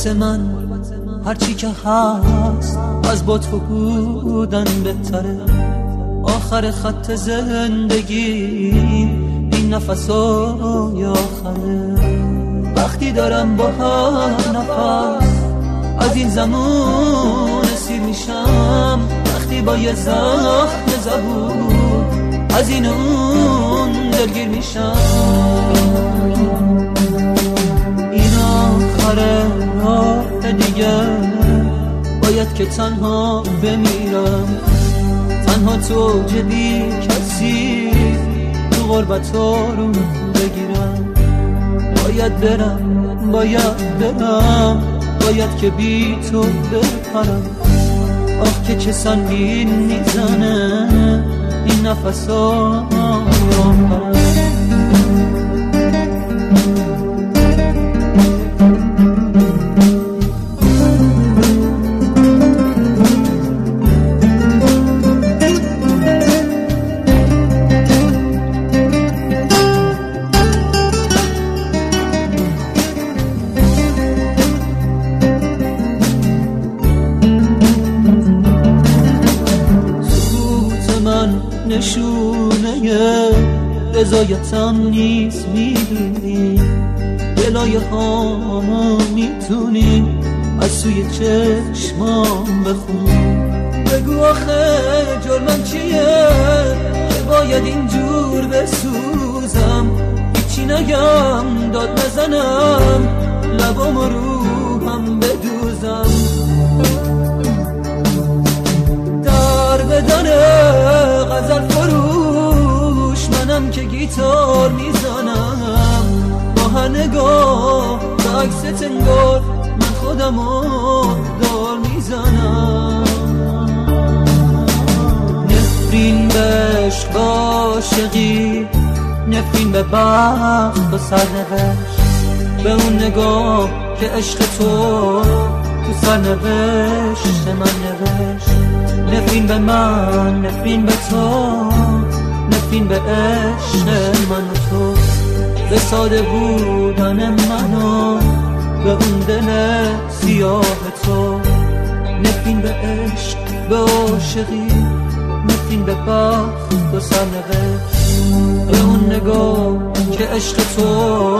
البته من هرچی که هست از با تو بودن بهتره. آخر خط زندگی این نفسای آخره. وقتی دارم با هر نفس از این زمان اسیر میشم، وقتی با یه زخم زبون از این اون دلگیر میشم. این آخره راه دیگه باید که تنها بمیرم، تنها تو جدی کسی تو غربت رو بگیرم. باید برم باید که بی تو بپرم. آخ که چه سنگین میزنه این نفسا نشونه رضایتم نیست. میدونی دلای هامو میتونی از سوی چشمام بخونی. بگو آخه جرمم چیه که باید اینجور بسوزم؟ هیچی نگم داد نزنم لبام روحم بدوزم. در بدن غزل فروش منم که گیتار میزنم. با هر نگاه به عکست انگار من خودمو دار میزنم. نفرین به عشق عاشقی، نفرین به بخت و سرنوشت، به اون نگاه که عشق تو سرنوشت من نوشت. نفرین به من، نفرین به تو، نفرین به عشق من و تو، به ساده بودن منو به اون دل سیاه تو. نفرین به عشق، به عاشقی، نفرین به بخت و سرنوشت، به اون نگاه که عشق تو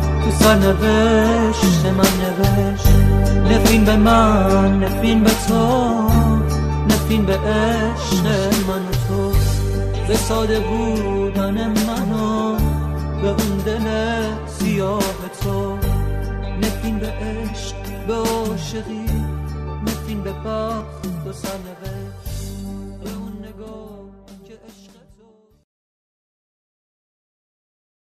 سرنوشت من نوشت. نفرین به من، نفرین به تو، نفرین به عشق من و تو، به ساده بودن منو به اون دل سیاه تو. نفرین به عشق، به عاشقی، نفرین به بخت و سرنوشت.